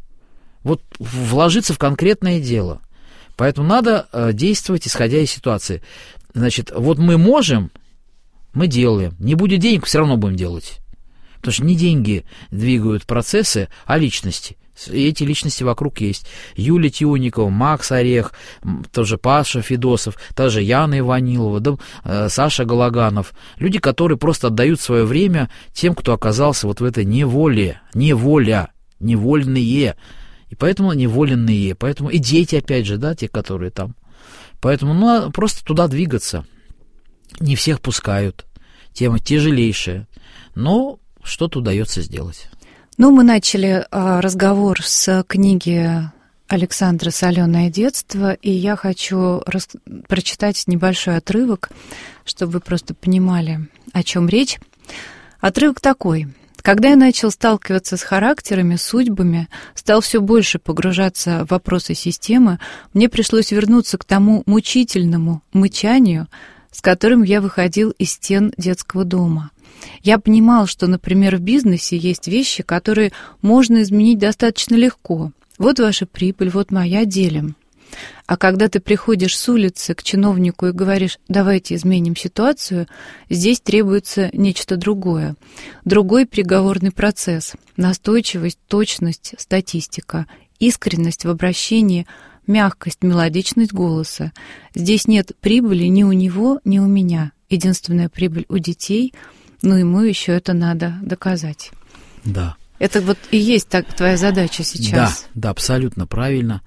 Вот вложиться в конкретное дело. Поэтому надо действовать, исходя из ситуации. Значит, вот мы можем, мы делаем. Не будет денег, все равно будем делать. Потому что не деньги двигают процессы, а личности. И эти личности вокруг есть. Юлия Тюникова, Макс Орех, тоже Паша Федосов, та же Яна Иванилова, да, Саша Галаганов. Люди, которые просто отдают свое время тем, кто оказался вот в этой неволе. Неволя. Невольные. И поэтому неволенные. Поэтому и дети, опять же, да, те, которые там. Поэтому надо просто туда двигаться. Не всех пускают. Тема тяжелейшая. Но что-то удается сделать. Ну, мы начали разговор с книги Александра «Солёное детство», и я хочу прочитать небольшой отрывок, чтобы вы просто понимали, о чем речь. Отрывок такой. Когда я начал сталкиваться с характерами, судьбами, стал все больше погружаться в вопросы системы, мне пришлось вернуться к тому мучительному мычанию, с которым я выходил из стен детского дома. Я понимал, что, например, в бизнесе есть вещи, которые можно изменить достаточно легко. Вот ваша прибыль, вот моя, делим. А когда ты приходишь с улицы к чиновнику и говоришь: давайте изменим ситуацию, здесь требуется нечто другое. Другой переговорный процесс, настойчивость, точность, статистика, искренность в обращении, мягкость, мелодичность голоса. Здесь нет прибыли ни у него, ни у меня. Единственная прибыль у детей, ну и мы еще это надо доказать. Да. Это вот и есть твоя задача сейчас. Да, абсолютно правильно.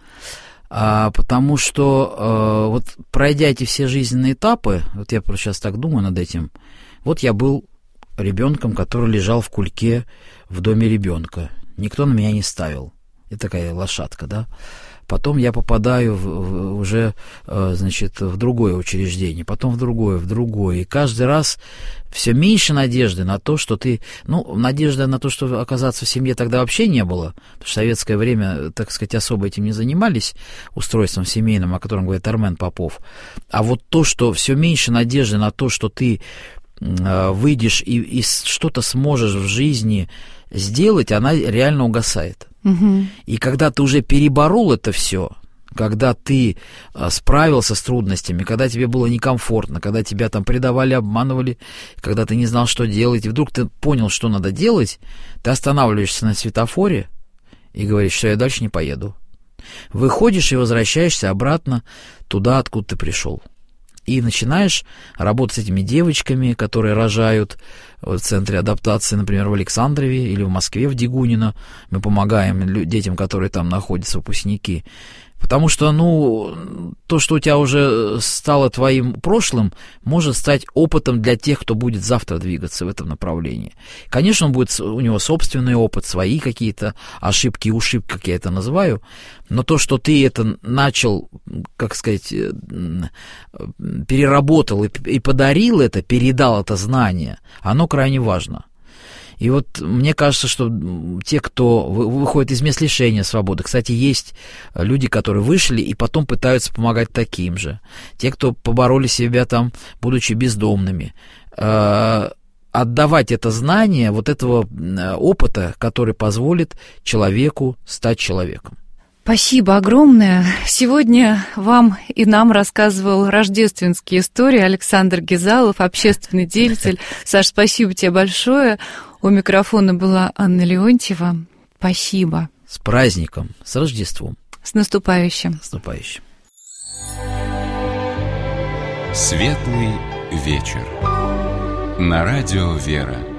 Потому что вот пройдя эти все жизненные этапы, вот я сейчас так думаю над этим, вот я был ребенком, который лежал в кульке в доме ребенка. Никто на меня не ставил. Это такая лошадка, да. Потом я попадаю уже, значит, в другое учреждение, потом в другое. И каждый раз все меньше надежды на то, что ты... Ну, надежды на то, что оказаться в семье тогда вообще не было, потому что в советское время, так сказать, особо этим не занимались, устройством семейным, о котором говорит Армен Попов. А вот то, что все меньше надежды на то, что ты выйдешь и что-то сможешь в жизни сделать, она реально угасает. И когда ты уже переборол это все, когда ты справился с трудностями, когда тебе было некомфортно, когда тебя там предавали, обманывали, когда ты не знал, что делать, и вдруг ты понял, что надо делать, ты останавливаешься на светофоре и говоришь: что я дальше не поеду. Выходишь и возвращаешься обратно туда, откуда ты пришел. И начинаешь работать с этими девочками, которые рожают в центре адаптации, например, в Александрове или в Москве, в Дегунино. Мы помогаем детям, которые там находятся, выпускники. Потому что, ну, то, что у тебя уже стало твоим прошлым, может стать опытом для тех, кто будет завтра двигаться в этом направлении. Конечно, будет у него собственный опыт, свои какие-то ошибки и ушибки, как я это называю, но то, что ты это начал, как сказать, переработал и подарил это, передал это знание, оно крайне важно. И вот мне кажется, что те, кто выходит из мест лишения свободы, кстати, есть люди, которые вышли и потом пытаются помогать таким же. Те, кто побороли себя там, будучи бездомными, отдавать это знание, вот этого опыта, который позволит человеку стать человеком. Спасибо огромное. Сегодня вам и нам рассказывал рождественские истории Александр Гизалов, общественный деятель. Саш, спасибо тебе большое. У микрофона была Анна Леонтьева. Спасибо. С праздником, с Рождеством. С наступающим. С наступающим. Светлый вечер. На радио «Вера».